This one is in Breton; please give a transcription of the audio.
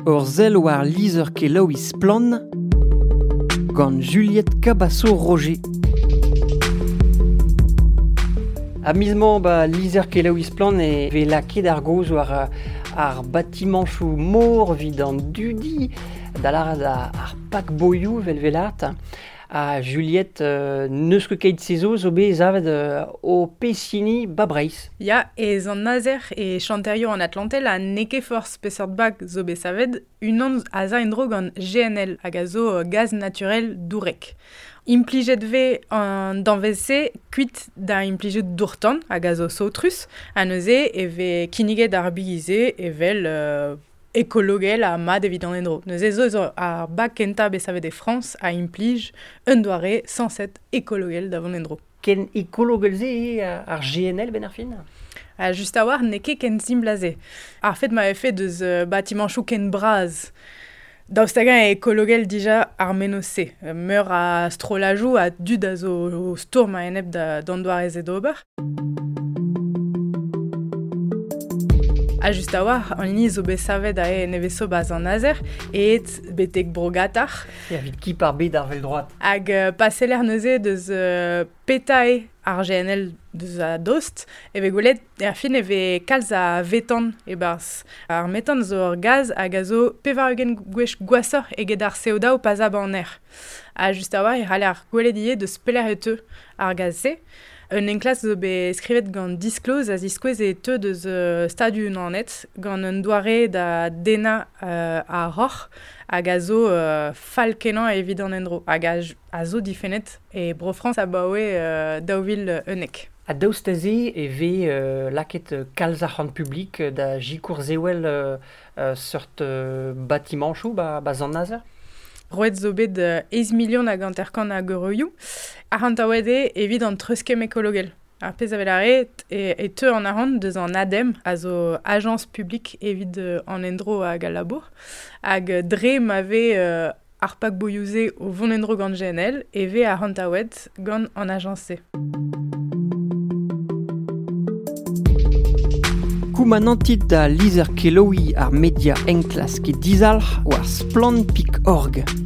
Ur zel war lizer ke Lois Plan gant Juliette Cabasso-Roger. Amizement lizer ke Lois Plan e ve laket ar goz war ar batimanchou mor vid an dudi da lâret ar pakboioù velvelat. A Juliette neus ket keit sezo zo bet zavet o pessini babreiz. Ya, ez an nazer e chanterio an Atlantel a neke force peseurt bag zo bet savet unan a za en-dro gant GNL hag a zo gaz naturel dourek. Implijet ve an danveze kuit da implijet dourtan hag a zo sautrus a neuze e ve kiniget ar bigize e vel ekologel a mad evit an endro. Neuze zo ar bag kenta bet savet e France a implij un doare sanset ekologel davon endro. Ken ekologelze ar GNL ben ar fin? Just a war neke ken zimblaze. Ar fet ma fe deus batimanchou ken braz. Daostagan e ekologel dija ar menose. Meur a strolajou a dud a zo stourm a enep d'an doarez e d'ober. A just a war, an lini zo bet savet a e nevezo baz an nazer, et betek brogatar. Evit kip ar bet ar vel droat. Hag paseler neuze deus petae ar GNL deus a dost, eve gwelet er fin eve kalz a vetan e barz. Ar metan zo ur gaz hag a zo pevar eugen gwech gwasor eget ar CO2 pas ab an er. A just a war, e c'halle ar gwelet ie deus peler e teu ar gaz se. Un enklas zo be skrivet gant disclose a ziskwez e teu deus stadu an net gant un doare da dena a roc'h hag a zo falkenan evit an endro hag a zo difennet e brofrans a baoe daouvil unek. A daostaze e ve laket kalz ar c'hant publik da jikour zewel seurt batimanchou baz an nazer? Roet zo bet 10 milion hag an terkan hag euroioù. Ar hantaouede evit an treuskem ekologel. Ar pez avelare e teu an arant deus an ADEM, a zo agence publik evit an endro hag al labour. Hag dre ma ve ar pakboioù o vont endro gant GNL e ve ar hantaoued gant an agence se. Koumanantit da lizer keloui ar media enklas ket dizalc'h war splan.org.